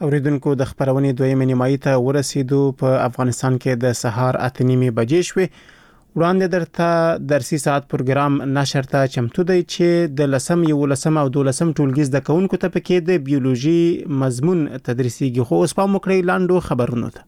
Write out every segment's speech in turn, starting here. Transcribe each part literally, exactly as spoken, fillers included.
اوریدونکو د خبرونې دویمه نیمایي ته ورسېدو. په افغانستان کې د سهار اته نیمې بجې شوې. وړاندې درته درسي ساعت پروګرام نشر ته چمتو دی چې د لسم یولسم او دولسم ټولګي زده کوونکو ته پکې د بیولوژي مضمون تدریسیږي. خو اوس پام وکړئ لاندو خبرونو ته.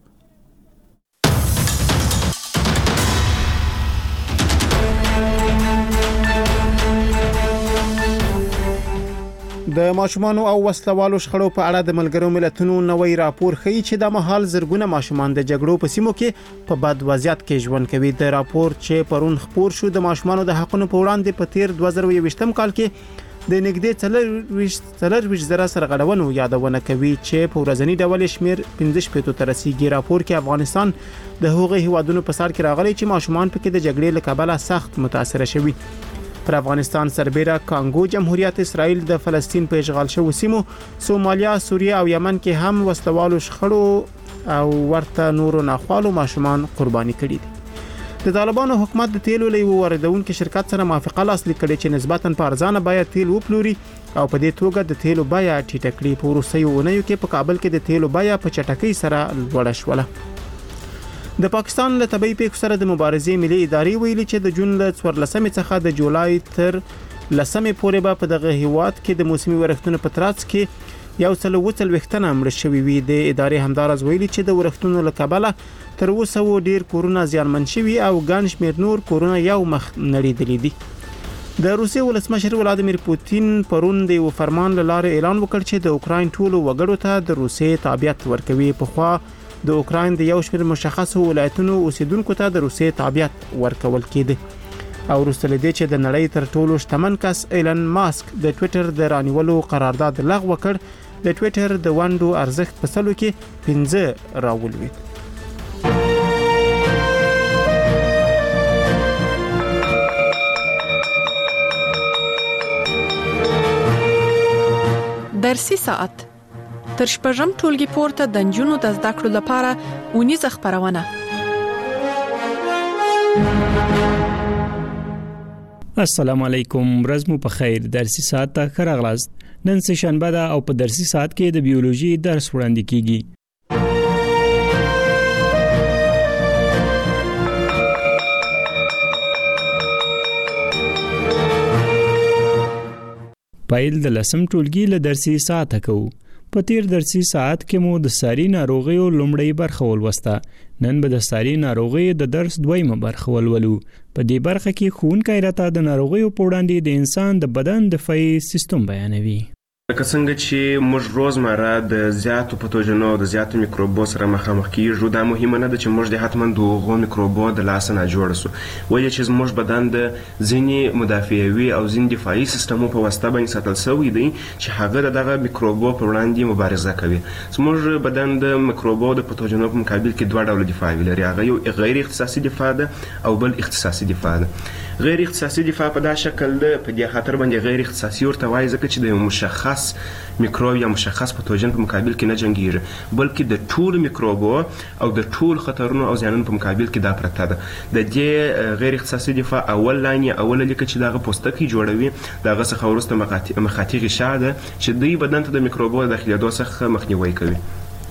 د ماشومان او وسلوالو شخړو په اړه د ملګرو ملتونو نوې راپور ښیي چې د مهال زرګونه ماشومان د جګړو په سیمو کې په بد وضعیت کې ژوند کوي. د راپور چې پرون خپور شو د ماشومان د حقوقو په وړاندې په تیر دوه زره یوویشتم کال کې د نږدې څلور زره سرغړونو یادونه کوي چې په ورځنی ډول شمیر پنځه شپږ ته رسیدي. راپور کې افغانستان د هغو هیوادونو په سر کې راغلي چې ماشومان پکې د جګړې له کبله سخت متاثر شوي. پر افغانستان سربېره کانګو جمهوریت، اسرائیل، د فلسطین په اشغال شوو سیمو، سومالیا، سوریه او یمن کې هم وسلوالو شخړو او ورته نورو ناخوالو ماشومان قرباني کړي دي. د طالبانو حکومت د تیلو له واردونکو شرکت سره موافقه لاسلیک کړې چې نسبتاً په ارزانه بیه تیل وپلوري او په دې توګه د تیلو بیه ټیټه کړي. په وروستیو اونیو کې په کابل کې د تیلو بیه په چټکۍ سره لوړه شوله. د پاکستان له طبي پیښو سره د مبارزې ملي ادارې ویلي چې د جون له څوارلسمې څخه د جولای تر لسمې پورې به په دغه هیواد کې د موسمي ورښتونو په ترڅ کې یو سل اووه څلوېښت تنه مړه شوي وي. د ادارې همداراز ویلي چې د ورښتونو له کبله تر اوسه ډیر کورونه زیانمن شوي او ګڼ شمېر نور کورونه یو مخ نړېدلي دي. د روسیې ولسمشر ولادیمیر پوتین پرون د یو فرمان له لارې اعلان وکړ چې د اوکراین ټولو وګړو ته د روسیې تابعیت ورکوي. په خوا د اوکراین د یو شمېر مشخصو ولایتونو اوسیدونکو ته د روسیې تابعیت ورکول کېده. او وروسته له دې چې د نړۍ تر ټولو شتمن کس ایلن ماسک د ټویټر د رانیولو قرارداد لغوه کړ، د ټویټر د ونډو ارزښت په سلو کې پنځه راولوید. درسي ساعت تر شپږم ټولګي پورته د نجونو د زده کړو لپاره اونیزه خبرونه. السلام علیکم، ورځ مو په خیر. درسي ساعت ته ښه راغلاست. نن سه شنبه ده او په درسي ساعت کې د بیولوژي درس وړاندې کیږي. پایل د لسم ټولګي له درسي ساعت کوو. په تیر درسي ساعت کې مو د ساري ناروغیو لومړی برخه ولوسته. نن به د ساري ناروغیو د درس دویمه برخه ولولو. په دې برخه کې ښوونکی راته د ناروغیو په وړاندې د انسان د بدن دفاعي سیستم بیانوي. لکه څنګه چې موږ روزمره د زیاتو پتوجنو د زیاتو میکروبو سره مخامخ کیږو، دا مهمه نه ده چې موږ د حتما دغه میکروبو د لاس نه جوړ شو، ولې چې موږ بدن د ځینې مدافعوي او ځینې دفاعي سیستمو په واسطه باندې ساتل شوی دی چې هغه دغه میکروبو په وړاندې مبارزه کوي. زموږ بدن د میکروبو د پتوجنو په مقابل کې دوه ډول دفاع لري، هغه یو غیر اختصاصي دفاع ده او بل اختصاصي دفاع ده. غیر اختصاصي دفاع په دا شکل ده، په دې خاطر باندې غیر اختصاصي ورته وایي ځکه چې د مشخص میکروب یا مشخص پتوجن په مقابل کې نه جنگیږي، بلکې د ټول میکروبو او د ټول خطرونو او زیانونو په مقابل کې دا پرته ده. د دې غیر اختصاصي دفاع اول لاین یا اول لیکه چې دغه پوستکی جوړوي، دغه څخه ورسته مخاطی غشا ده چې دوی بدن ته د میکروبو داخليدو څخه مخنیوي کوي.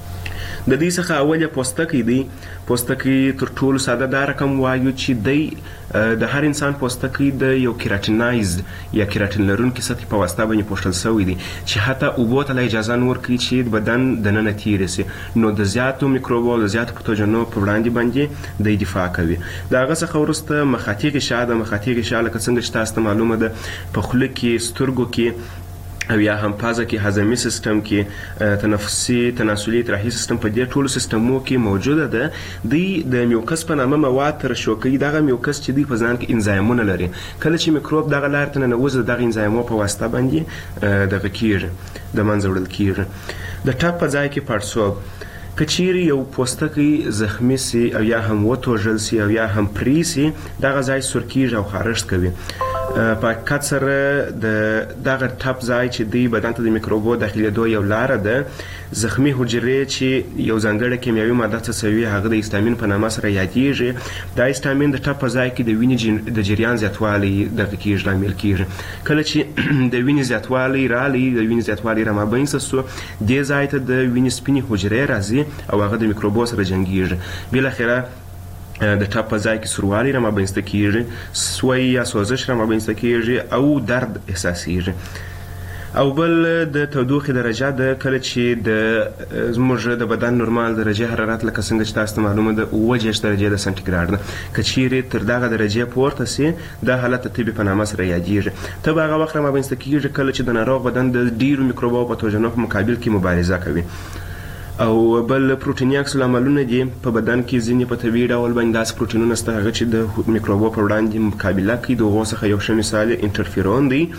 د دې څخه اوله پوستکی دی. پوستکی تر ټولو ساده دا رقم وایو چې دی د هر انسان پوستکی د یو کیراتینایز یا کیراتین لرونکي سطحې په واسطه باندې پوښل شوی دی چې حتی اوبو ته اجازه نه ورکوي چې بدن دننه تیر شي، نو د زیاتو میکروبو د زیاتو پتوجنو په وړاندې باندې د دفاع کوي. دغه څخه وروسته مخاطی غشا ده. مخاطی غشا لکه څنګه چې تاسو ته معلومه ده په خوله کې، سترګو کې او یا هم پازه کې، هضمي سیستم کې، تنفسي تناسلي ترحي سیستم، په دې ټولو سیستمو کې موجوده ده. دی د میوکس په نامه مواد ترشح کوي. دغه میوکس چې دی په ځان کې انزایمونه لري. کله چې میکروب دغه لار ته ننوځي، دغه انزایمو په واسطه باندې دغه کیږي، د منځه وړل کیږي. د ټپ په ځای کې پړسوب. کچيري یو پوستکی زخمی سي او یا هم وتوژل سي او یا هم پری سي، دغه ځای سرکیږي او خارښت کوي. په حقیقت سره د دغه ټپ ځای چې دی بدن ته د میکروبو داخلېدو یو لاره ده. زخمی حجرې چې یو ځانګړی کیمیاوي ماده څڅوي هغه د هیستامین په نامه سره یادېږي. دا هیستامین د ټپ په ځای کې د وینې د جریان زیاتوالی دغه کېږي لامل کېږي. کله چې د وینې زیاتوالی رالی د وینې زیاتوالی رامابینځ سو دې ځای ته د وینې سپینې حجرې راځي او هغه د میکروبو سره جنګېږي. بالاخره د ټپ په ځای کې سوروالی رامابینځته کېږي، سوی یا سوزش رامابینځته کېږي او درد احساسېږي. او بل د تودوخې درجه ده. کله چې د زموږ د بدن نورمال درجه حرارت لکه څنګه چې تاسو ته معلومه ده اووه دېرش درجې د سنټیګراډ ده، که چیرې تر دغه درجې پورته سي دا حالت د تبې په نامه سره یادېږي. تبه هغه وخت رامابینځته کېږي کله چې د ناروغ بدن د ډېرو میکروبو او پتوجنو په مقابل کې مبارزه کوي. او بل پروتیني عکس العملونه دي په بدن کې ځینې په طبیعي ډول باندې داسې پروتینونه شته هغه چې د میکروبو پر وړاندې مقابله کوي. د هغو څخه یو ښه مثال انټرفیرون دی.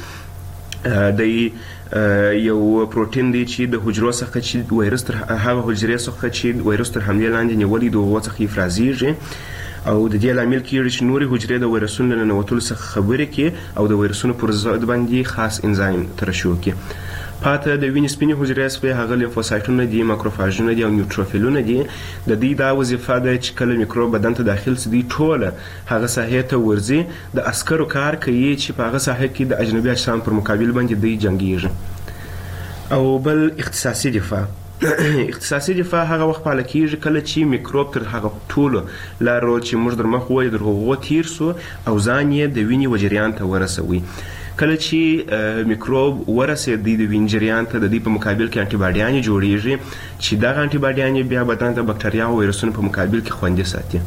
د یو پروتین دی چې د حجرو څخه چې وایرس تر هغه حجرې څخه چې وایرس تر حملې لاندې نیولي د هغو څخه افرازیږي او د دې لامل کېږي چې نورې حجرې د وایرسونو له ننوتلو څخه خبرې کړي او د وایرسونو پر ضد باندې خاص انزایم ترشح کړي. پاته د وینې سپینې حجرې سوې هغه لیمفوسایټونه دي، ماکروفاژونه دي او نیوټروفیلونه دي. د دې دا وظیفه ده چې کله میکروب بدن ته داخل سي دوی ټوله هغه ساحې ته ورځي، د عسکرو کار کوي چې په هغه ساحه کې د اجنبي اجسام پر مقابل باندې دوی جنګیږي. او بل اختصاصي دفاع. اختصاصي دفاع هغه وخت پاله کېږي کله چې میکروب تر هغه ټولو لارو چې موږ در مخ وایو در هغو تیر سو او ځان یې د وینې و جریان ته ورسوي. کله چې میکروب ورسېدي د وینې جریان ته د دې په مقابل کې انټي باډیانې جوړیږي چې دغه انټي باډیانې بیا بدن ته بکټریا او وایرسونو په مقابل کې خوندي ساتي.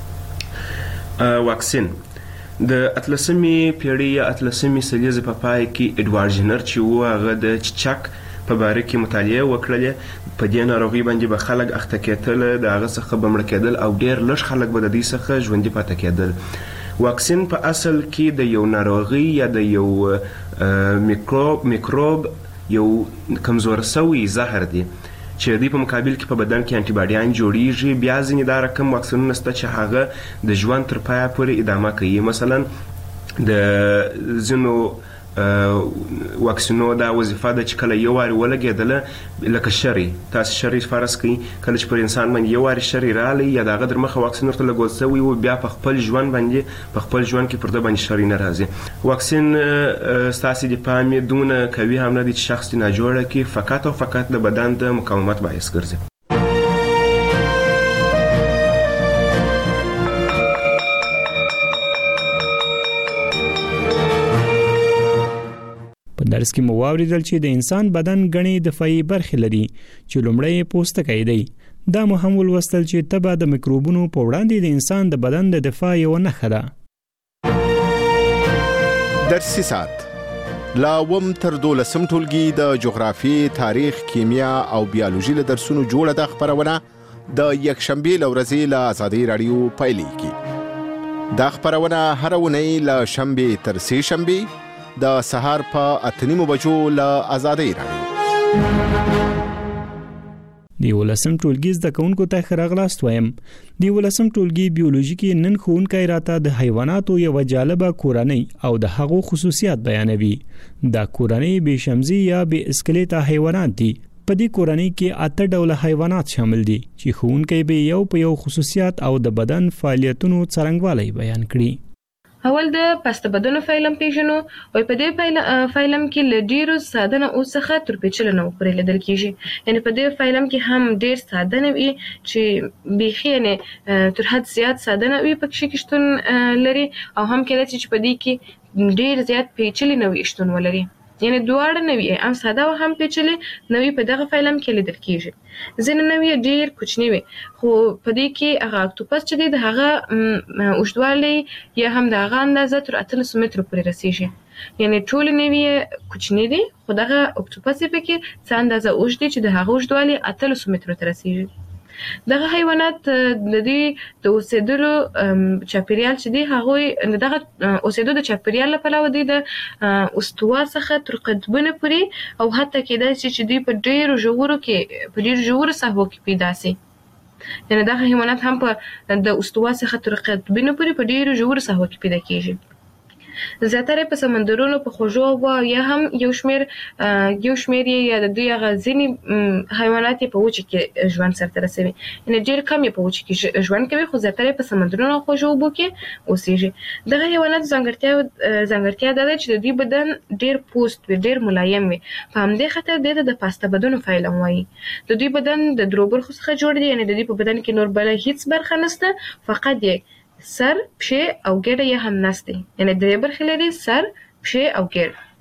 واکسین د اتلسمې پیړۍ یا اتلسمې سلیزې په پای کې اډوارډ جنر چې و هغه د چچک په باره کې مطالعه وکړلې. په دې ناروغي باندې به خلک اخته کېدل، د هغه څخه به مړه کېدل او ډېر لږ خلک به د دې څخه ژوندي پاتې کېدل. واکسین په اصل کې د یو ناروغي یا د یو میکروب میکروب یو کمزور سوی زهر دی چې د په مقابل کې په بدن کې انټي باډیان جوړیږي. بیا ځینې دا رقم واکسینونه شته چې هغه د ژوند تر پایه پورې ادامه کوي. مثلا د ځینو واکسینو دا وظیفه ده چې کله یو واري ولګېدله لکه شری، تاسو شری فرض کړئ کله چې پر انسان باندې یو واري شری رالی یا د هغه در مخه واکسین ورته لګول سوی و بیا په خپل ژوند باندې په خپل ژوند کې پر ده باندې شری نه راځي. واکسین ستاسې دفاع مې دومره قوي هم نه دی چې شخص دې ناجوړه کړي، فقط او فقط د بدن د مقاومت باعث ګرځي. په درس کې مو واوریدل چې د انسان بدن غني دفاعي برخې لري چې لومړی پوستکی دی. دا مو هم ولوستل چې تبه د میکروبونو په وړاندې د انسان د بدن د دفاع یو نښه ده. درسي ساعت لا وم تر دولسم ټولګي د جغرافي، تاریخ، کیمیا او بیولوژي له درسونو جوړه ده خبرونه د یکشنبه لورځي له آزادۍ رادیو پایلیږي. دا خبرونه هر ونی له شنبه تر سه شنبه د سهار په اتنیمو بجو له آزادۍ رادیو. دی ولسم ټولګي زده کوونکو ته ښه راغلاست وایم. دی ولسم ټولګي بیولوژي کې نن ښوونکی راته د حیواناتو یوه جالبه کورنۍ او د هغو خصوصیات بیانوي. دا کورنۍ بې شمزي یا بې اسکلیته حیوانات دي. په دې کورنۍ کې اته ډوله حیوانات شامل دي چې ښوونکی به یو په یو خصوصیات او د بدن فعالیتونو څرنګوالی بیان کړي. اول د پاسته بدنو فایلم پیژنو او په دې فایلم کې له ډیرو ساده نه اوسخه تر پیچلو نه پورې لیدل کیږي. یعنی په دې فایلم کې هم ډیر ساده نه وي چې بیخي نه تر حد زیات ساده نه وي پکې کې شتون لري او هم کله چې په دې کې ډیر زیات پیچلي نه وي شتون ولري. یعنی دواړه نوی هم ساده او هم پیچلي نوی په دغه فایلم کې لیدل کیږي. ځینې نوی ډیر کوچنی وي خو په دې کې هغه اکټوپس چې دی د هغه اوږدوالی یا هم د هغه اندازه تر اتلسو مترو پورې رسیږي. یعنی ټول نوی کوچنی دي خو دغه اکټوپس یې پکې څه اندازه اوږد دی چې د هغه اوږدوالی اتلسو مترو ته رسیږي. دغه حیوانات د دې د اوسېدلو چاپیریال چې دی هغوی دغه اوسېدو د چاپیریال له پلوه دی د استوا څخه تر قطبونو پورې او حتی کېدای شي چې دوی په ډېرو ژورو کې په ډېرو ژورو ساحو کې پیدا سي. یعنې دغه حیوانات هم په د استوا څخه تر قطبونو پورې په ډېرو ژورو ساحو کې پیدا کېږي. زیاتره په سمندرونو په خوږو اوبو یا هم یو شمیر یو شمیر یا د دوی هغه ځینې حیوانات په وچه کې ژوند سرته رسوي، یعنې ډېر کم یې په وچه کې ژوند کوي، خو زیاتره په سمندرونو او خوږو اوبو کې اوسېږي. دغه حیوانات ځانګړتیا ځانګړتیا دا ده چې د دوی بدن ډېر پوست وي، ډېر ملایم وي. په همدې خاطر دې ته د پاسته بدنو فایلم وایي. د دوی بدن د درو برخو څخه جوړ دی، یعنې د دوی په بدن کې نور بله هیڅ برخه نشته، فقط یې سر، پښې او ګېډه یې هم نسته، یعنې درې برخې لري: سر، پښې او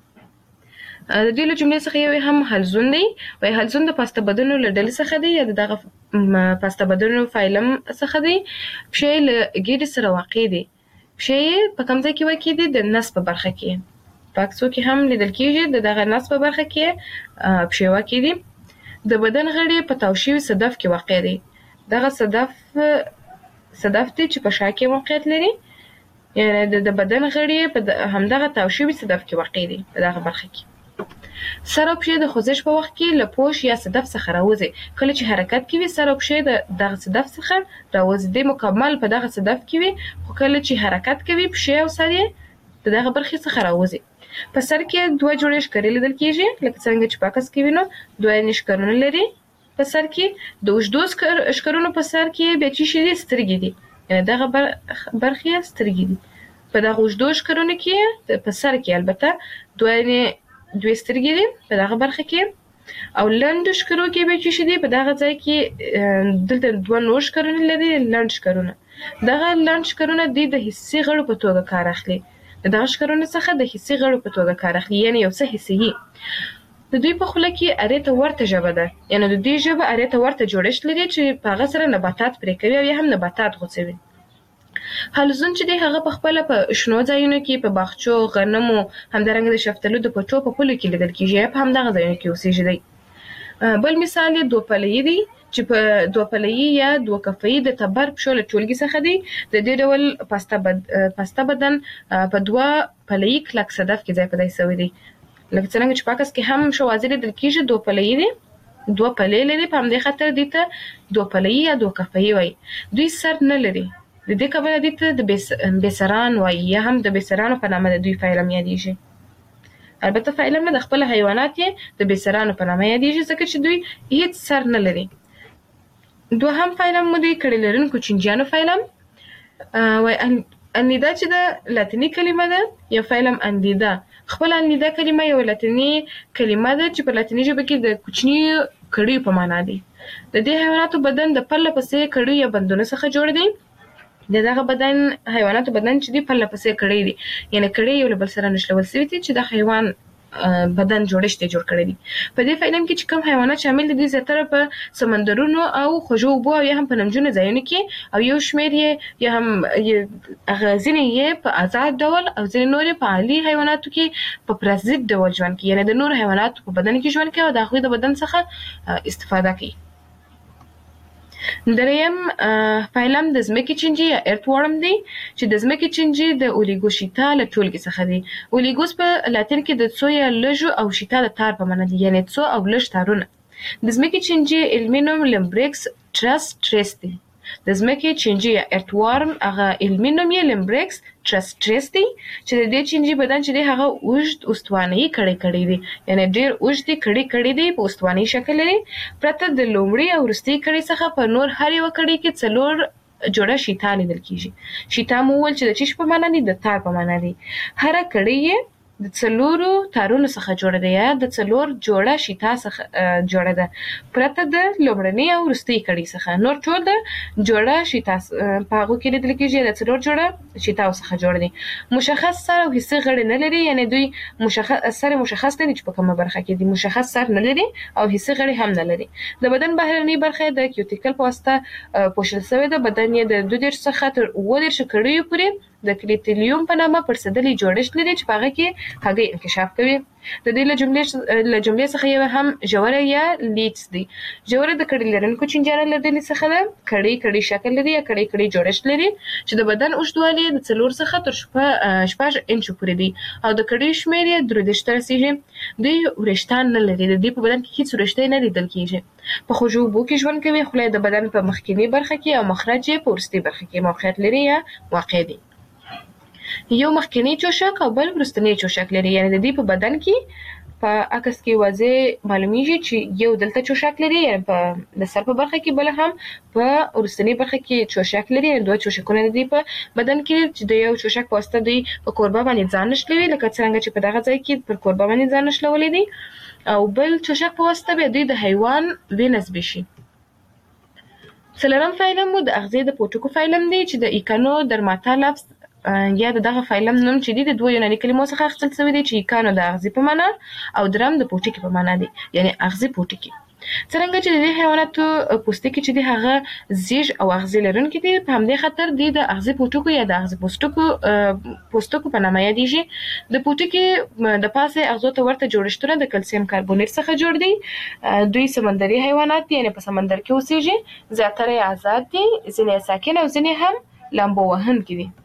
ګېډه. د دوی له جملې څخه یو هم حلزون دی. وایي حلزون د پاسته بدنو له ډلې څخه دی یا د دغه پاسته بدنو فایلم څخه دی. پښې له ګېډې سره واقع دي. پښې یې په کوم ځای کې واقع دي؟ د نس په برخه کې. په عکسو کې هم لیدل کېږي د دغه نس په برخه کې پښې واقع دي. د بدن غړي په تاو شوي صدف کې واقع دي. دغه صدف صدف دی چې په شا کې موقعیت لري، یعنې د بدن غړي په همدغه تاو شوي صدف کې واقع دي په دغه برخه کې. سر او پښې د خوځښت په وخت کې له پوش یا صدف څخه راوځي. کله چې حرکت کوي سر او پښې د دغه صدف څخه راوځي، د مکمل په دغه صدف کې وي، خو کله چې حرکت کوي پښې او سر یې د دغه برخې څخه راوځي. په سر کې دوه جوړې ښکرې لیدل کېږي، لکه څنګه چې په عکس کې وینو دوه یې ښکرونه لري. په سر کې د اوږدو ښکرونو په سر کې بیا چې شي دي سترګې دي، یعنې دغه برخې سترګې دي. په دغه اوږدو ښکرونو کې په سر کې البته دوه یې دوې سترګې دي په دغه برخه کې، او لنډو ښکرو کې بیا چې شي دي په دغه ځای کې دلته دوه نور ښکرونه لري، لنډ ښکرونه. دغه لنډ ښکرونه دوی د حسي غړو په توګه کار اخلي. د دغه ښکرونو څخه د حسي غړو په توګه کار اخلي، یعنې یو څه حسي. د دوی په خوله کې ارې ته ورته ژبه ده، یعنې د دوی ژبه ارې ته ورته جوړښت لري چې په هغه سره نباتات پرې کوي او یا هم نباتات غوڅوي. حلزون چې دی هغه په خپله په شنو ځایونو کې په باغچو، غنمو، همدارنګه د شفتلو د پټو په پولو کې لیدل کېږي، یا په همدغه ځایونو کې اوسېږي دی. بل مثال یې دوه پلهیي دی چې په دوه پلهیي یا دوه کفهیي د تبر پښو له ټولګې څخه دی. د دې ډول پاسته بد پاسته بدن په دوه پلهیي کلک صدف کې ځای په ځای سوی دی. لکه څرنګه چې په عکس کې هم ښه واضح لیدل کېږي دوه پلهیي دی، دوه پلې لري، په همدې خاطر دې ته دوه پلهیي یا دوه کفهیي وایي. دوی سر نه لري، د دې کبله دې ته د بېسران وایي یا هم د بېسرانو په نامه د دوی فایلم یادېږي. البته فایلم نه، د خپل حیوانات یې د بېسرانو په نامه یادېږي ځکه چې دوی هیڅ سر نه لري. دوهم فایلم مو دی کړي لرونکو چینجیانو فایلم. وایي انیدا چې د لاتیني کلمه ده، یو فایلم انیدا. خپل انیدا کلمه یو لاتیني کلمه ده چې په لاتیني ژبه کې د کوچني کړیو په معنا دی. د دې حیواناتو بدن د پرله پسې کړیو یا بندونو څخه جوړ دی. د دغه بدن حیواناتو بدن چې دی پرله پسې کړی دی، یعنې کړی یو له بل سره نښلول سوي دي چې د حیوان بدن جوړښت یې جوړ کړی دی. په دې فایلم کې چې کوم حیوانات شامل دي دوی زیاتره په سمندرونو او خوږو اوبو او یا هم په نمجنو ځایونو کې، او یو شمېر یې یا هم هغه ځینې یې په آزاد ډول او ځینې نور یې په عالي حیواناتو کې په پرازیت ډول ژوند کوي، یعنې د نورو حیواناتو په بدن کې ژوند کوي او د هغوی د بدن څخه استفاده کوي. دریم فایلم د ځمکې چینجي یا ارت ورم دی چې د ځمکې چینجي د اولیګوشیتا له ټولګې څخه دی. اولیګوس په لاتین کې د څو یا لږو او شیتا د تار په معنا دی، یعنې څو او لږ تارونه. د ځمکې چینجي علمي نوم لمبریکس ټرس ټریس دی. د ځمکې چینجي یا ارت ورم هغه علمي نوم یې لمبریکس ټرس ټریس دی چې د دې چینجي بدن چې دی هغه اوږد استوانه‌یي کړی کړی دی، یعنې ډېر اوږدې کړي کړي دی، په استوانه‌یي شکل لري. پرته د لومړي او وروستۍ کړۍ څخه په نور هر یوه کړۍ کې څلور جوړه شیتا لیدل کېږي. شیتا مو وویل چې د چیش په معنا دی، د تار په معنا دی. هره کړۍ یې د څلورو تارونو څخه جوړه ده یا د څلور جوړه شیتا څخه جوړه ده، پرته د لومړنۍ او وروستۍ کړۍ څخه. نور ټول د جوړه شیتا په هغو کې لیدل کېږي د څلور جوړه شیتاو څخه جوړ دي. مشخص سر او حسي غړي نه لري، یعنې دوی مشخص سر مشخص نه دي چې په کومه برخه کې دي، مشخص سر نه لري او حسي غړي هم نه لري. د بدن بهرنۍ برخه د کیوټیکل په واسطه پوښل شوې ده. بدن یې د دوه دېرش څخه تر اووه دېرشو کړیو پورې د کلیټیلیوم په نامه پړسېدلی جوړښت لري چې په هغه کې هګۍ انکشاف کوي. د دې له جملې له جملې څخه یو هم ژوره یا لیټس دی. ژوره د کړۍ لرونکو چینجیانو له ډلې څخه ده. کړۍ کړۍ شکل لري یا کړۍ کړۍ جوړښت لري چې د بدن اوږدوالی د څلور څخه تر شپږ انچو پورې دی او د کړۍ شمېر یې درې دېرش ته رسېږي. دوی وریښتان نه لري، د دې په بدن کې هیڅ وریښتې نه لیدل کېږي. په خوږو اوبو کې ژوند کوي. خوله د بدن په مخکینۍ برخه کې او مخرج یې په وروستۍ برخه کې موقعیت لري یا واقع دی. یو مخکنی چوشک او بل وروستنی چوشک لري. یعنی د دې په بدن کې په عکس کې واضح معلومیږي چې یو دلته چوشک لري، یعنی په د سر په برخه کې، بل هم په وروستنی برخه کې چوشک لري. یعنی دوه چوشکونه دي په بدن کې چې د یو چوشک په واسطه دوی په کوربه باندې ځان نشلوي، لکه څنګه چې په دغه ځای کې پر کوربه باندې ځان نشلولي دي، او بل چوشک په واسطه بیا دوی د حیوان وینز بشي. څلورم فایلم مو د اغزي د پوټکو فایلم دی چې د ایکانو درماتا لفظ یا دغه فایلم نوم چې دی د دوه یوناني کلمو څخه اخیستل شوی دی چې ایکانو د اغزي په معنا او درم د پوټکي په معنا دی، یعنی اغزي پوټکي. څرنګه چې د دې حیواناتو پوستکي چې دی هغه زیږ او اغزي لرونکي دي، په همدې خاطر دی د اغزي پوټکو یا د اغزي پوستکو پوستکو په نامه یادیږي. د پوټکي د پاسه اغزو ته ورته جوړښتونه د کلسیم کاربونیټ څخه جوړ دي. دوی سمندري حیوانات دي، یعنی په سمندر کې اوسېږي، زیاتره یې آزاد دي، ځینې ساکن او ځینې هم لامبو وهونکي دي.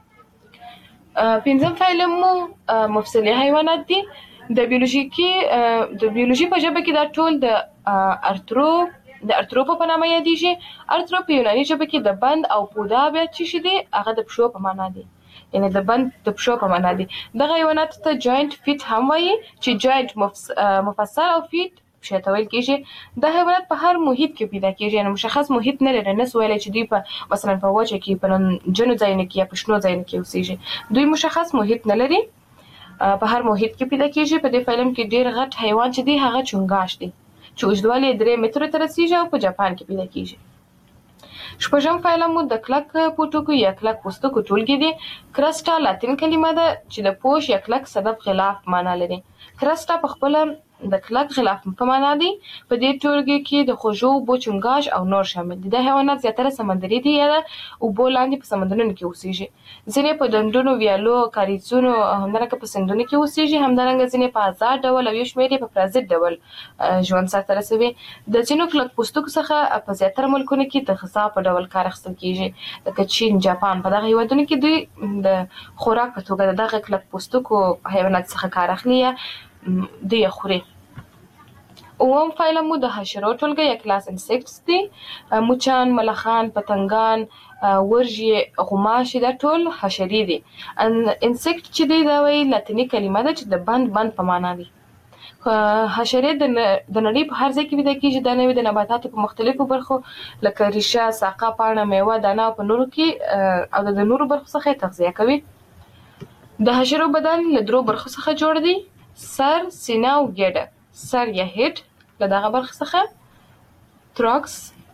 پنځم فایلم مو مفصلي حیوانات دي. د بیولوژیکي د بیولوژي په ژبه کې دا ټول د ارتروپ د ارتروپ په نامه یادیږي. ارتروپ په یوناني ژبه کې د بند او پودا بیا چې شي دي هغه د پښو په معنا دي، یعنی د بند د پښو په معنا دي. دغه حیوانات ته جاینټ فیټ هم وایي چې جاینټ مفصل او فیټ پښې ته ویل کېږي. دا حیوانات په هر محیط کې پیدا کېږي، یعنی مشخص محیط نه لري. نس ویلی چې دوی په مثلا په وچه کې، په نمجنو ځایونو کې یا په شنو ځایونو کې اوسېږي. دوی مشخص محیط نه لري، په هر محیط کې پیدا کېږي. په دې فایلم کې ډېر غټ حیوان چې دی هغه چونګاش دی چې اوږدوالی یې درې مترو ته رسېږي او په جاپان کې پیدا کېږي. شپږم فایلم مو د کلک پوټکو یا کلک پوستکو ټولګې دي. کرسټا لاتین کلمه ده چې د پوش یا کلک صدف غلاف معنا لري. کرسټا په خپله د کلک غلاف په معنا دی. په دې ټولګې کې د خوږو اوبو چونګاش او نور شامل دي. دا حیوانات زیاتره سمندري دي یا د اوبو لاندې په سمندرونو کې اوسېږي. ځینې په ډنډونو، ویالو، کاریزونو او همدارنګه په سیندونو کې اوسېږي. همدارنګه ځینې په آزاد ډول او یو شمېر یې په پرازیت ډول ژوند سرته رسوي. د ځینو کلک پوستکو څخه په زیاتره ملکونو کې د غذا په ډول کار اخیستل کېږي، لکه چین، جاپان. په دغه هېوادونو کې دوی د خوراک په توګه د دغه کلک پوستکو حیوانات څخه کار اخلي یا دوی یې خوري. اووم فایلم مو د حشرو ټولګه یا کلاس انسیکټس دي. مچان، ملخان، پتنګان، ورژې، غوماشې دا ټول حشرې دي. انسیکټ چې دی دا وایي لاتیني کلمه ده چې د بند بند په معنا دی. حشرې د نړۍ په هر ځای کې پیدا کېږي. دا نوعې د نباتاتو په مختلفو برخو لکه ریشه، ساقه، پاڼه، میوه، دانه او په نورو کې او د نورو برخو څخه یې تغذیه کوي. د حشرو بدن له درو برخو څخه جوړ دی: سر، سینه او ګیډه. سر یا هیډ له دغه برخې څخه، تراکس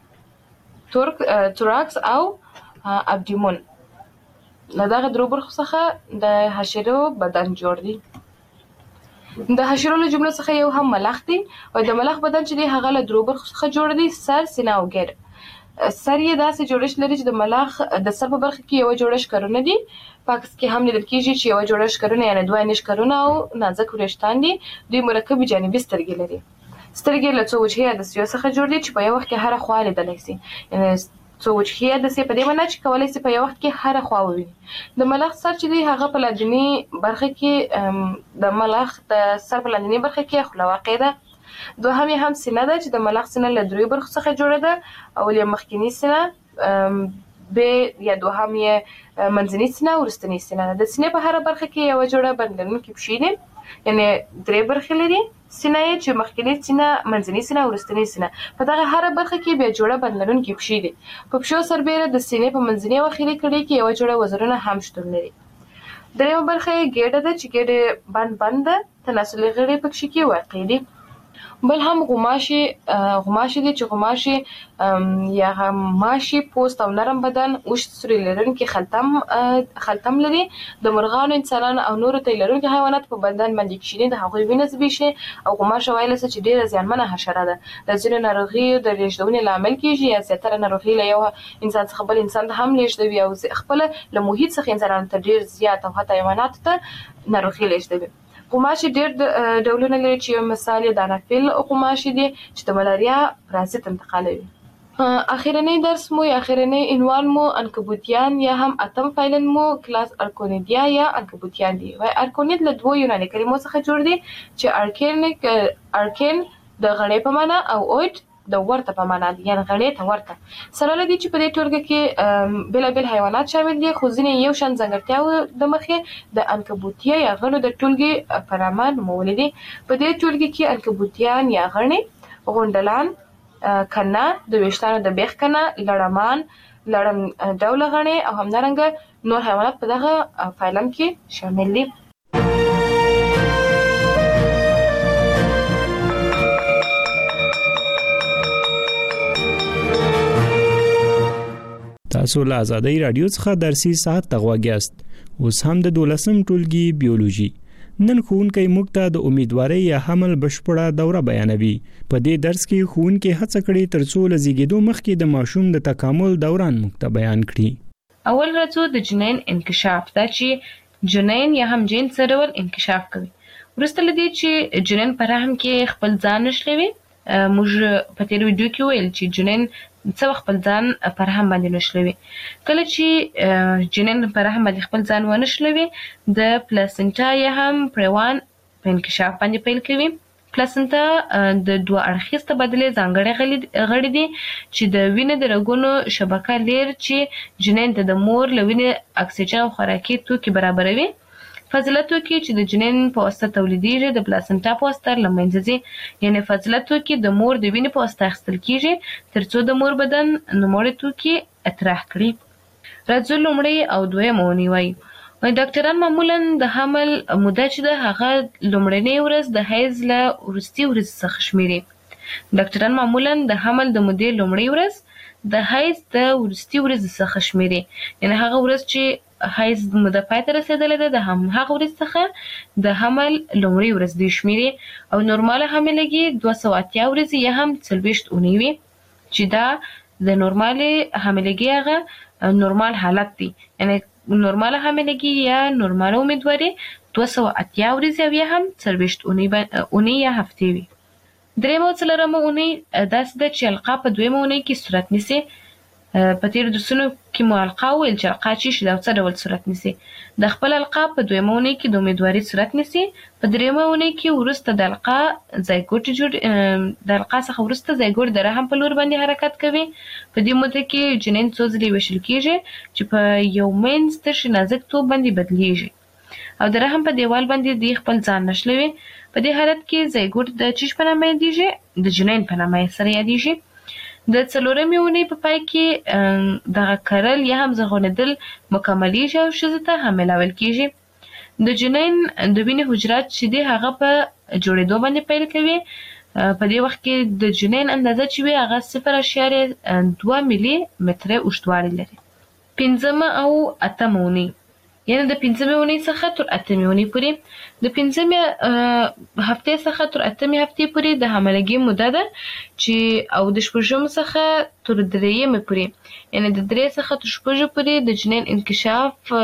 تراکس او ابډیمون له دغه درو برخو څخه د حشرو بدن جوړ دی. د حشرو له جملو څخه یو هم ملخ دی، او د ملخ بدن چې دی هغه له درو برخو څخه جوړ دی: سر، سینه او ګیډه. سر یې داسې جوړښت لري چې د ملخ د سر په برخه کې یوه جوړه ښکرونه دي. په عکس کې هم لیدل کېږي چې یوه جوړه ښکرونه یعنې دوه یې ښکرونه او نازک وریښتان دي. دوی مرکبې جانبي سترګې لري. سترګې له څو وجهي عدسیو څخه جوړ دي چې په یو وخت کې هره خوا لیدلی سي. یعنې څو وجهي عدسیې په دې معنا چې کولی سي په یو وخت کې هره خوا وویني. د ملخ سر چې دی هغه په لاندني برخه کې د ملخ د سر په لاندني برخه کې خوله واقع ده. دوهم یې هم سینه ده چې د ملخ سینه له دریو برخو څخه جوړه ده. اول یې مخکینی سینه، به یا دوهم یې منځني سینه او وروستنۍ سینه ده. د سینې په هره برخه کې یوه جوړه بند لرونکي پښې دي، یعنې درې برخې لري. سینه یې چې مخکینی سینه، منځنۍ سینه او وروستنۍ سینه. په دغه هره برخه کې بیا جوړه بند لرونکي پښې دي. په پښو سربیره د سینې په منځنۍ او اخري کړۍ کې یوه جوړه وزرونه هم شتون لري. دریمه برخه یې ګیډه ده چې ګیډې بند بند ده، تناسلي غړي پکې کې واقع دي. بل هم غوماشي غوماشي دي چې غوماشي یا غماشي پوست او نرم بدن، اوږد سوري لرونکي خلتم خلتم لري. د مرغانو، انسانانو او نورو تی لرونکي حیواناتو په بدن باندې کښیني، د هغوی وینه ځبېښي. او غوماشه ویلی سه چې ډېره زیانمنه حشره ده. د ځینو ناروغیو د لېږدونې لامل کېږي، یا زیاتره ناروغي له یو انسان څخه بل انسان ته هم لېږدوي، او خپله له محیط څخه انسانانو ته ډېر زیات او حتی حیواناتو ته ناروغي لېږدوي. غوماشې ډېر ډولونه لري چې یو مثال یې د انافیل غوماشې دي چې د ملاریا پرازیت انتقالوي. اخرنی درس مو یا اخرنی عنوان مو انکبوتیان یا هم اتم فایلن مو کلاس ارکونیدیا یا انکبوتیان دي. وای ارکونید له دوه یوناني کلمو څخه جوړ دي چې ارکین ارکین د غړې په معنا او اوید د ورته په معنا دي، یعنې غڼې ته ورته. سره له دې چې په دې ټولګه کې بېلابېل حیوانات شامل دي، خو ځینې یو شان ځانګړتیاو د مخې د عنکبوتیه یا غڼو د ټولګې په نامه نومولې دي. په دې ټولګې کې عنکبوتیان یا غڼې، غونډلان، کنه، د ویښتانو د بیخ کنه، لړمان، لړم ډوله غڼې او همدارنګه نور حیوانات په دغه فایلم کې شامل دي. تاسو له آزادۍ رادیو څخه درسي ساعت ته غوږ یاست. اوس هم د دولسم ټولګي بیولوژي. نن ښوونکی موږ ته د امیدوارۍ یا حمل بشپړه دوره بیانوي. په دې درس کې ښوونکی هڅه کړې ترڅو له زیږېدو مخکې د ماشوم د تکامل دوران موږ ته بیان کړي. اول راځو د جنین انکشاف، دا چې جنین یا هم جین څه ډول انکشاف کوي. وروسته له دې چې جنین په رحم کې خپل ځان نښلوي، موږ په تیر ویډیو کې ویل چې جنین څه وخت خپل ځان په رحم باندې نښلوي. کله چې جنین په رحم باندې خپل ځان ونښلوي، د پلاسنټا یا هم پریوان په انکشاف باندې پیل کوي. پلاسنټا د دوه اړخیز تبادلې ځانګړی غړي دي چې د وینې د رګونو شبکه لري چې جنین ته د مور له وینې اکسیجن او خوراکي توکي برابروي. فاضله توکي چې د جنین په واسطه تولیدېږي د پلاسنټا په واسطه له منځه ځي، یعنې فاضله توکي د مور د وینې په واسطه اخیستل کېږي ترڅو د مور بدن نوموړي توکي اطراح کړي. راځو لومړۍ او دویمه اونۍ وایو. ډاکټران معمولا د حمل موده چې ده هغه لومړنۍ ورځ د حیض له وروستي ورځې څخه شمیري. ډاکټران معمولا د حمل د مودې لومړۍ ورځ د حیض د وروستي ورځې څخه شمیري، یعنې هغه ورځ چې حیض موده پای ته رسېدلې ده د هم هغه ورځ څخه د حمل لومړۍ ورځ دوی شمیري. او نورماله حاملګي دوه سوه اتیا ورځې یا هم څلوېښت اونۍ وي، چې دا د نورمالې حاملګي هغه نورمال حالت دی، یعنې نورماله حاملګي یا نورماله امیدواري دوه سوه اتیا ورځې او یا هم څلوېښت اونۍ یا هفتې وي. درېیمه او څلورمه اونۍ داسې ده چې القا په دویمه اونۍ کې صورت نیسي. په تیرو درسونو کې مو القا وویل چې القا څه شي ده او څه ډول صورت نیسي. د خپل القا په دویمه اونۍ کې د امیدواري صورت نیسي. په دریمه اونۍ کې وروسته د القا زایګوټ جوړ د القا څخه وروسته زایګوټ د رحم په لور باندې حرکت کوي. په دې موده کې جنین څو ځلې ویشل کېږي چې په یو منځ تش نازک توپ باندې بدلیږي او د رحم په دیوال باندې د خپل ځان نښلوي. په دې حالت کې زایګوټ د چیش په نامه یادیږي، د جنین په نامه سره یادیږي. د څلورمې اونۍ په پای کې دغه کرل یا هم زغونېدل مکملیږي او ښځې ته حامله ویل کېږي. د جنین د وینې حجرات چې دي هغه په جوړېدو باندې پیل کوي. په دې وخت کې د جنین اندازه چې وي هغه صفر اعشاریه دوه ملي متره اوږدوالی لري. پنځمه او اتمه اونۍ، یعنې د پنځمې اونۍ څخه تر اتمې اونۍ پورې. د پنځمې هفتې څخه تر اتمې هفتې پورې د حاملګي موده ده چې او د شپږم څخه تر درېیمې پورې، یعنې د درې څخه تر شپږو پورې د جنین انکشاف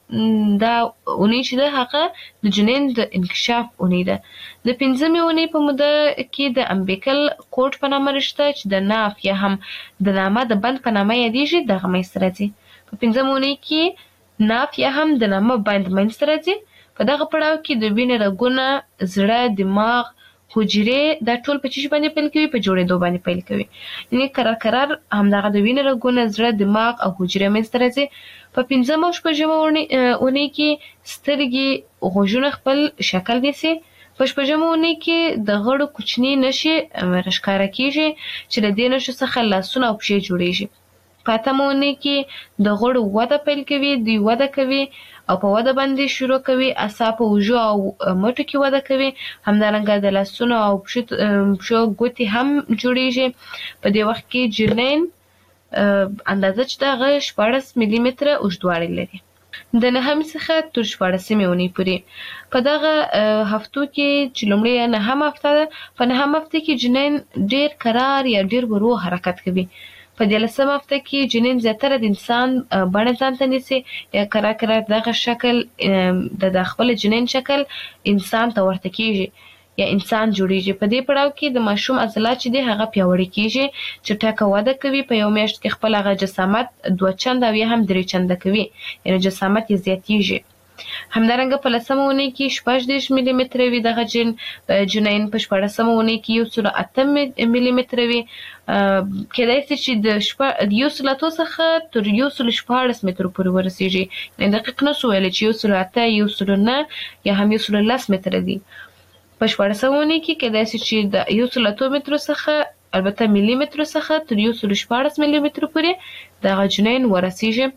دا اونۍ چې ده هغه د جنین د انکشاف اونۍ ده. د پنځمې اونۍ په موده کې د امبیکل کوټ په نامه رشته چې د ناف یا هم د نامه د بند په نامه یادیږي دغه منځته راځي. په پنځمه اونۍ کې ناف یا هم د نامه بند منځته راځي. په دغه پړاو کې د وینې رګونه، زړه، دماغ، حجرې دا ټول په چی باندې پیل کوي؟ په جوړېدو باندې پیل کوي. یعنې قرار قرار همدغه د وینې رګونه، زړه، دماغ او حجرې منځته راځي. په پنځمه او شپږمه اونۍ کې سترګې، غوږونه خپل شکل نیسي. په شپږمه اونۍ کې د غړو کوچني نښې راښکاره کېږي چې له دې نښو څخه لاسونه او پښې جوړېږي. په اتمه اونۍ کې د غړو وده پیل کوي، دوی وده کوي او په وده باندې شروع کوي. اعصاب په اوږو او مټو کې وده کوي. همدارنګه د لاسونو او پښو ګوتې هم جوړېږي. په دې وخت کې جنین اندازه چې ده هغه شپاړس ملي متره اوږدوالی لري. د نهمې څخه تر شپاړسمې اونۍ پورې په دغه هفتو کې چې لومړی نهمه هفته ده، په نهمه هفته کې جنین ډېر کرار یا ډېر ورو حرکت کوي. په دیارلسمه هفته کې جنین زیاتره د انسان بڼه ځان ته نیسي یا کرار کرار دغه شکل د خپل جنین شکل انسان ته ورته کېږي یا انسان جوړېږي. په دې پړاو کې د ماشوم عضلات چې دی هغه پیاوړي کېږي، چټکه وده کوي. په یو میاشت کې خپل هغه جسامت دوه چنده او یا هم درې چنده کوي، یعنې جسامت یې زیاتېږي. همدارنګه په لسمه اونۍ کې شپږ دېرش ملي متره وي دغه جن جنین په شپاړسمه اونۍ کې یو سل اته ملي متره وي کېدای شي چې د شپه یو سل اته څخه تر یو سل شپاړس مترو پورې ورسیږي نه دقیق نه سو ویل چې یو سل اته یو سل نه یا هم یو سل لس متره دي په شپاړسمه اونۍ کې کېدای شي چې د یو سل اته مترو څخه البته ملي مترو څخه تر یو سل شپاړس ملي مترو پورې دغه جنین ورسیږي.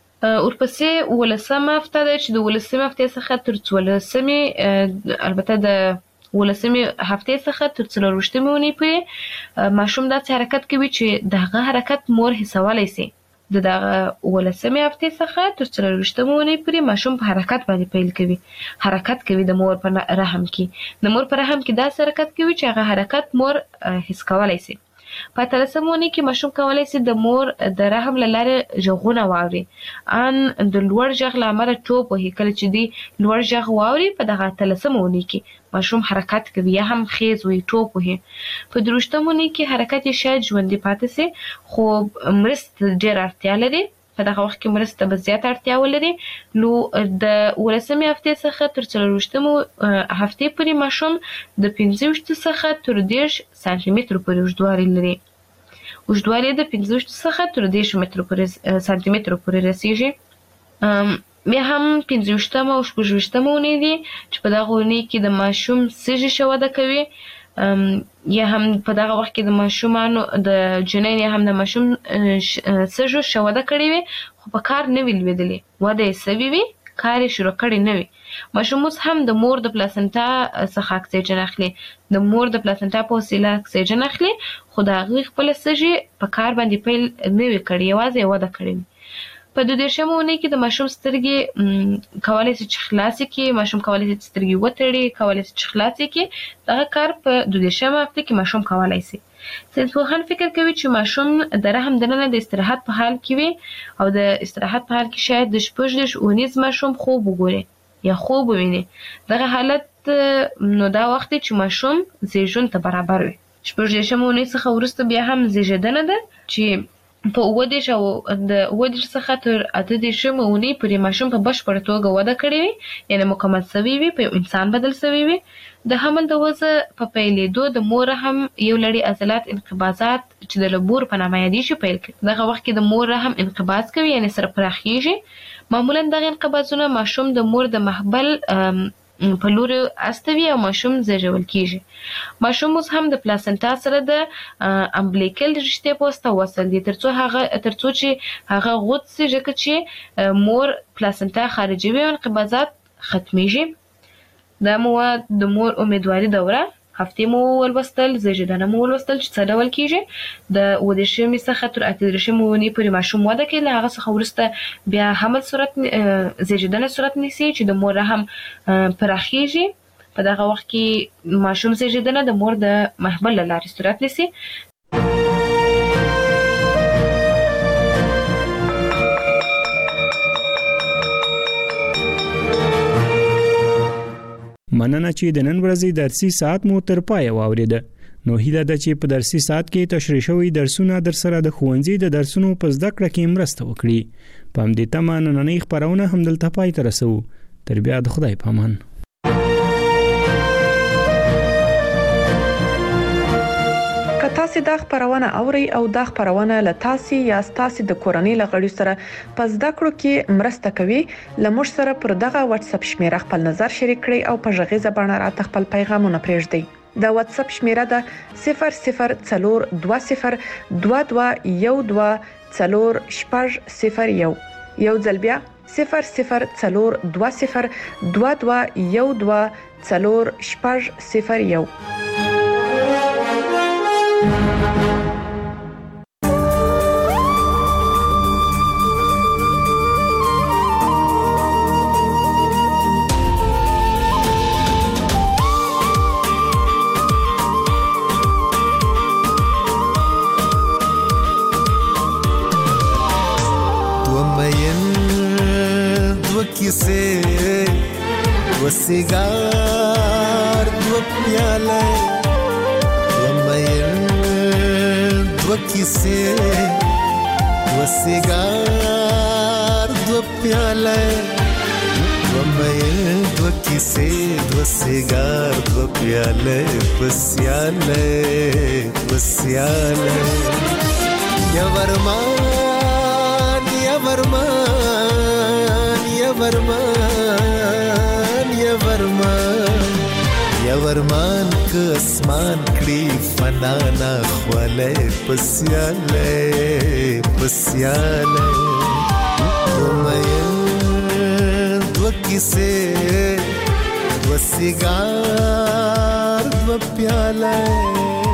ورپسې ولسمه هفته ده چې د ولسمه هفتې څخه تر څوارلسمې البته د ولسمې هفتې څخه تر څلورویشتمې اونۍ پورې ماشوم داسې حرکت کوي چې دغه حرکت مور حسولی سي. د دغه ولسمې هفتې څخه تر څلورویشتمې اونۍ پورې ماشوم په حرکت باندې پیل کوي حرکت کوي د مور په رحم کې د مور په رحم کې داسې حرکت کوي چې هغه حرکت مور حس کولی سي. په اتلسمه اونۍ کې ماشوم کولی سي د مور د رحم له لارې غږونه واوري ان د لوړ غږ له امله ټوپ وهي کله چې دی لوړ غږ واوري په دغه اتلسمه اونۍ کې ماشوم حرکت کوي یا هم خیز وي ټوپ وهي. په درویشتمه اونۍ کې حرکت یې شاید ژوندی پاتې سي خو مرسته ډېره اړتیا لري په دغه وخت کې مرسته به زیاته اړتیا ولري. نو د ولسمې هفتې څخه تر څلورویشتمې هفتې پورې ماشوم د پنځه ویشت څخه تر دېرش سانتي مترو پورې اوږدوالی لري. اوږدوالی د پنځه ویشت څخه تر دېرش مترو پورې سانتي مترو پورې رسیږي. بیا هم پنځه ویشتمه او شپږ ویشتمه اونۍ دي چې په دغه اونۍ کې د ماشوم سږي ښه وده کوي یا هم په دغه وخت کې د ماشومانو د جنین یا هم د ماشوم سږو ښه وده کړې وي خو په کار نه وي لوېدلي وده یې سوي وي کار یې شروع کړی نه وي. ماشوم اوس هم د مور د پلاسنټا څخه اکسیجن اخلي د مور د پلاسنټا په وسیله اکسیجن اخلي خو د هغې خپله سږي په کار باندې پیل نه وي کړی یوازې یې وده کړې وي. په دوه دېرشمه اونۍ کې د ماشوم سترګې کولی سي چې خلاصې کړي ماشوم کولی سي چې سترګې وتړي کولی سي چې خلاصې کړي دغه کار په دوه دېرشمه هفته کې ماشوم کولی سي. ساینسپوهان فکر کوي چې ماشوم د رحم دننه د استراحت په حال کې وي او د استراحت په حال کې شاید د شپږ دېرش اونیز ماشوم خوب وګوري یا خوب وویني. دغه حالت نو دا وخت دی چې ماشوم زیږون ته برابر وي. شپږ دېرشمه اونۍ څخه وروسته بیا هم زیږېدنه ده چې په اووه دېرش او د اووه دېرش څخه تر اته دېرشمه اونۍ پورې ماشوم په بشپړه توګه وده کړې وي یعنې مکمل سوی وي په یو انسان بدل سوی وي. د حمل د وضع په پیلېدو د مور رحم یو لړۍ عضلات انقباضات چې د لبور په نامه یادېږي پیل کوي. دغه وخت کې د مور رحم انقباض کوي یعنې سره پراخیږي. معمولا دغه انقباضونه ماشوم د مور د محبل په لوري استوي او ماشوم زیږول کیږي. ماشوم اوس هم د پلاسنټا سره د امبلیکل رشتې په واسطه وصل دي ترڅو هغه ترڅو چې هغه غوڅ سي ځکه چې مور پلاسنټا خارجوي او انقباضات ختمیږي. دا مو د مور امیدواري دوره هفتې مو ولوستل زیږېدنه مو ولوستل چې څه ډول کیږي. د اووه دېرشمې څخه تر اته دېرشمې اونۍ پورې ماشوم وده کوي له هغه څخه وروسته بیا حمل صورت زیږېدنه صورت نیسي چې د مور رحم پراخیږي. په دغه وخت کې ماشوم زیږېدنه د مور د محبل له لارې صورت نیسي. مننه چې د نن ورځې درسي ساعت مو تر پایه واوریده. نو هیله ده چې په درسي ساعت کې تشریح شوی درسونه در سره د ښوونځي د درسونو په زده کړه کې مرسته وکړي. په همدې تمه نننۍ خپرونه همدلته پای ته رسوو. تر بیا د خدای په امان. که تاسو دا خبرونه اورئ او دا خبرونه له تاسو یا تاسو د کورنۍ لغړي سره په زده کړو کې مرسته کوي لمر سره پر دغه واتس اپ شمیره خپل نظر شریک کړئ او په ژغې زبانه راته خپل پیغامونه پرېږدئ. دا واتس اپ شمیره ده صفر صفر څلور دوه صفر دوه دوه یو دوه څلور شپږ صفر یو. یو ځل بیا صفر صفر څلور دوه صفر دوه دوه یو دوه څلور شپږ صفر یو. وسیگار دو پیاله ومین دو کیسه وسیگار دو پیاله ومې دو کیسې دو سیګار دو پیاله پسیاله پسیاله یا ورمان یا ورمان یا ورمان یا ورمان یا ورمان که اسمان کړي فنا نه خواله پسیاله پسیاله ومې دو کیسې دو سیګار دو پیاله